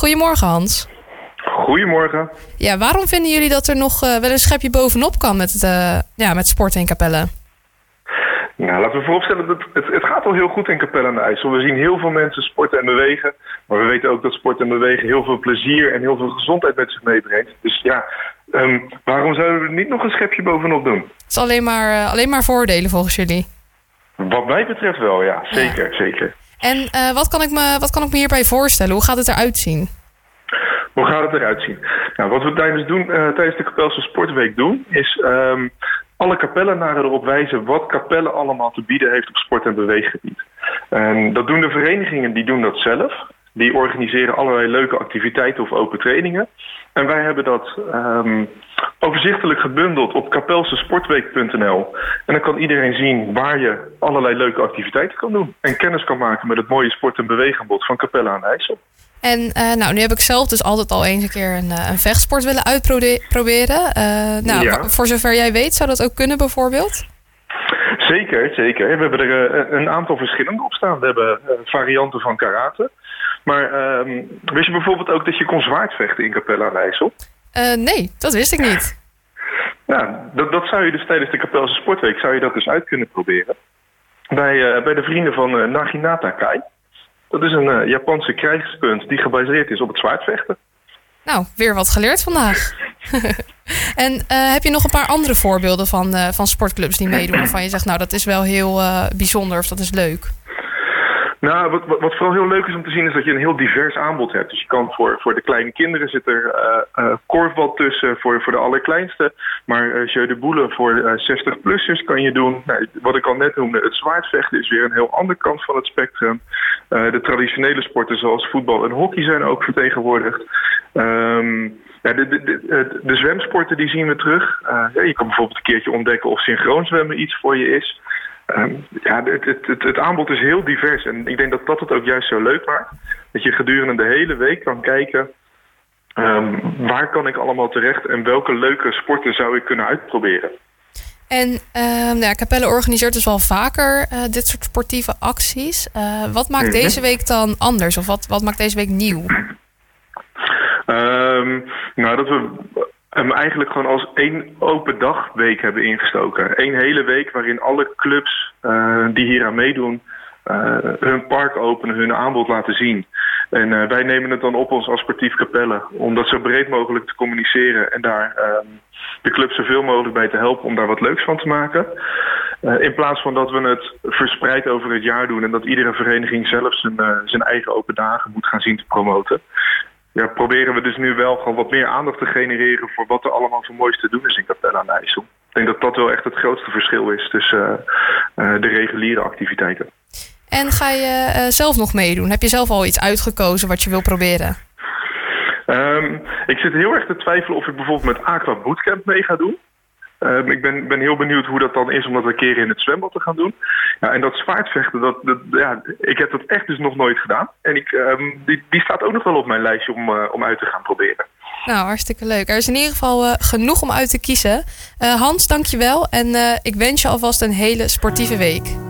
Goedemorgen, Hans. Goedemorgen. Ja, waarom vinden jullie dat er nog wel een schepje bovenop kan met sporten in Capelle? Nou, laten we vooropstellen dat het gaat al heel goed in Capelle aan de IJssel. We zien heel veel mensen sporten en bewegen. Maar we weten ook dat sporten en bewegen heel veel plezier en heel veel gezondheid met zich meebrengt. Dus ja, waarom zouden we er niet nog een schepje bovenop doen? Het is alleen maar voordelen volgens jullie. Wat mij betreft wel, ja. Zeker, zeker. En wat kan ik me hierbij voorstellen? Hoe gaat het eruit zien? Hoe gaat het eruit zien? Nou, wat we tijdens de Kapelse Sportweek doen, is alle Capellenaren erop wijzen wat Capelle allemaal te bieden heeft op sport- en beweeggebied. En dat doen de verenigingen, die doen dat zelf. Die organiseren allerlei leuke activiteiten of open trainingen. En wij hebben dat overzichtelijk gebundeld op kapelsesportweek.nl. En dan kan iedereen zien waar je allerlei leuke activiteiten kan doen. En kennis kan maken met het mooie sport- en beweegaanbod van Capelle aan de IJssel. En nu heb ik zelf dus altijd al eens een keer een vechtsport willen uitproberen. Voor zover jij weet, zou dat ook kunnen bijvoorbeeld? Zeker, zeker. We hebben er een aantal verschillende op staan. We hebben varianten van karate. Maar wist je bijvoorbeeld ook dat je kon zwaardvechten in Capelle aan de IJssel? Nee, dat wist ik niet. Ja, dat zou je dus tijdens de Kapelse Sportweek zou je dat dus uit kunnen proberen. Bij de vrienden van Naginata Kai. Dat is een Japanse krijgskunst die gebaseerd is op het zwaardvechten. Nou, weer wat geleerd vandaag. En heb je nog een paar andere voorbeelden van sportclubs die meedoen waarvan je zegt, nou, dat is wel heel bijzonder of dat is leuk? Nou, wat vooral heel leuk is om te zien is dat je een heel divers aanbod hebt. Dus je kan voor de kleine kinderen zit er korfbal tussen voor de allerkleinste. Maar jeu de boule voor 60-plussers kan je doen. Nou, wat ik al net noemde, het zwaardvechten is weer een heel andere kant van het spectrum. De traditionele sporten zoals voetbal en hockey zijn ook vertegenwoordigd. De zwemsporten die zien we terug. Je kan bijvoorbeeld een keertje ontdekken of synchroon zwemmen iets voor je is. Het aanbod is heel divers en ik denk dat dat het ook juist zo leuk maakt. Dat je gedurende de hele week kan kijken waar kan ik allemaal terecht en welke leuke sporten zou ik kunnen uitproberen. En Capelle organiseert dus wel vaker dit soort sportieve acties. Wat maakt deze week dan anders of wat maakt deze week nieuw? Dat we hem eigenlijk gewoon als één open dagweek hebben ingestoken. Eén hele week waarin alle clubs die hier aan meedoen hun park openen, hun aanbod laten zien. En wij nemen het dan op ons als sportief Capelle om dat zo breed mogelijk te communiceren en daar de club zoveel mogelijk bij te helpen om daar wat leuks van te maken. In plaats van dat we het verspreid over het jaar doen en dat iedere vereniging zelf zijn eigen open dagen moet gaan zien te promoten. Ja, proberen we dus nu wel gewoon wat meer aandacht te genereren voor wat er allemaal voor moois te doen is in Capelle aan de IJssel. Ik denk dat dat wel echt het grootste verschil is tussen de reguliere activiteiten. En ga je zelf nog meedoen? Heb je zelf al iets uitgekozen wat je wil proberen? Ik zit heel erg te twijfelen of ik bijvoorbeeld met Aqua Bootcamp mee ga doen. Ik ben heel benieuwd hoe dat dan is om dat een keer in het zwembad te gaan doen. Ja, en dat zwaardvechten, ik heb dat echt dus nog nooit gedaan. En die staat ook nog wel op mijn lijstje om uit te gaan proberen. Nou, hartstikke leuk. Er is in ieder geval genoeg om uit te kiezen. Hans, dank je wel. En ik wens je alvast een hele sportieve week.